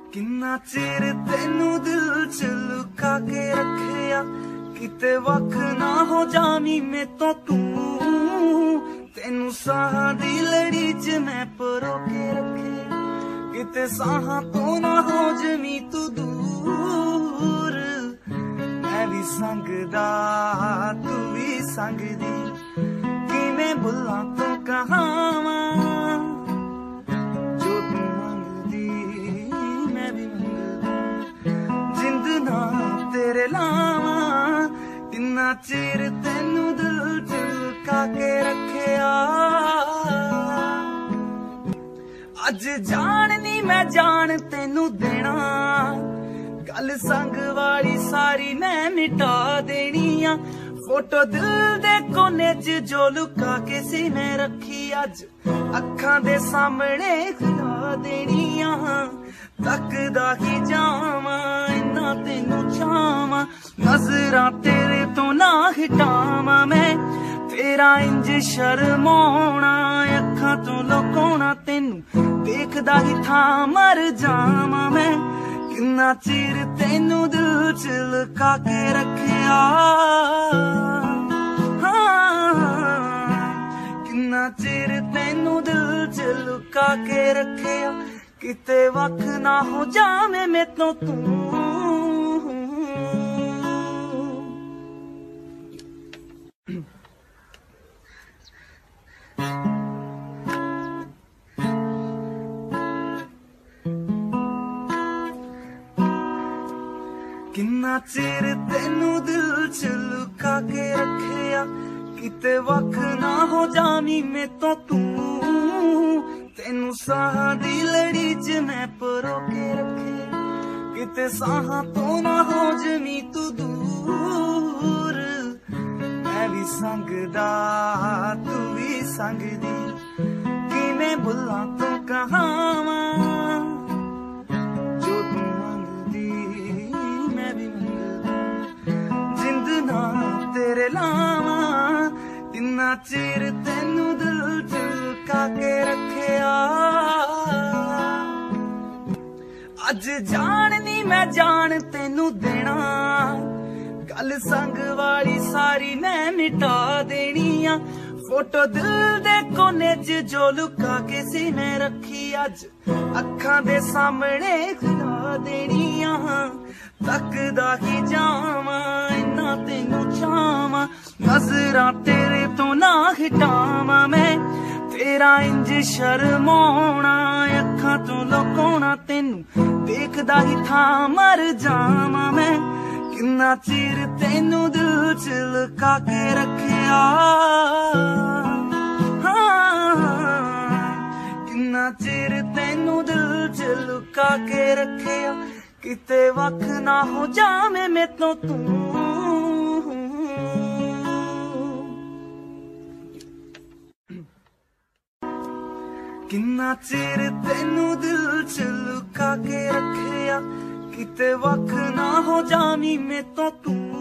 किन्ना चिर तेनू दिल च लुका के रखिया, किते वख ना हो जामी में तो तू। तेनू साहां दी लड़ी च मैं परो के रखे, किते साहां तो ना हो जमी तू दूर। मैं भी संगदा तू भी संगदी, किवें बुल्लां तू कहावां। जो तू मंगदी मैं भी मंगदा, जिंद ना तेरे लावां। किन्ना चिर तेनू दिल च लुका के रखिया, अज जाननी मैं जान तेनू देना। गल संग वाली सारी मैं मिटा देनी आ, फोटो दिल दे कोने च जो लुका के सी मैं रखी, अज अखां दे सामने खिला देनी आ। तकदा ही जावां इन्ना तेनू चावां, नजरां तेरे तो ना हटावां मैं। तेरा इंज शर्माउणा अखां तो लुकाउणा, तेनू देखदा ही था मर जावां मैं। किन्ना चिर तेनू दिल च लुका के रखिया, किन्ना चिर तेनू दिल च लुका के रखिया, किते वख ना हो जावे में तो तू। किन्ना चिर तेनू दिल च लुका के रखिया, किते वख ना हो जामी में तो तू। तेनू साहां दी लड़ी च मैं परो के रखे, किते साहां तो ना हो जमी तू दूर। मैं भी संगदा तू भी संगदी, किवें बुल्लां तू कहावां। जो तू मंगदी मैं भी मंगदा, जिंद ना तेरे लावां। किन्ना चिर तेनू दिल च लुका के रखिया, अज जाननी मैं जान तेनू देना। गल संग वाली सारी मैं मिटा देनी आ, फोटो दिल दे कोने च जो लुका के सी मैं रखी, अज अखां दे सामने खिला देनी आ। तकदा ही जावां इन्ना तेनू चावां, नजरां तेरे तो ना हटावां मैं। तेरा इंज शर्माउणा अखां तो लुकाउणा, तेनू देखदा ही था मर जावां मैं। किन्ना चिर तेनू दिल च लुका के रखिया, किन्ना चिर तेनू दिल च लुका के रखिया, किते वख ना हो जावे में तो तू। किन्ना चिर तेनू दिल च लुका के रखिया, किते वख ना हो जामी में तो तू।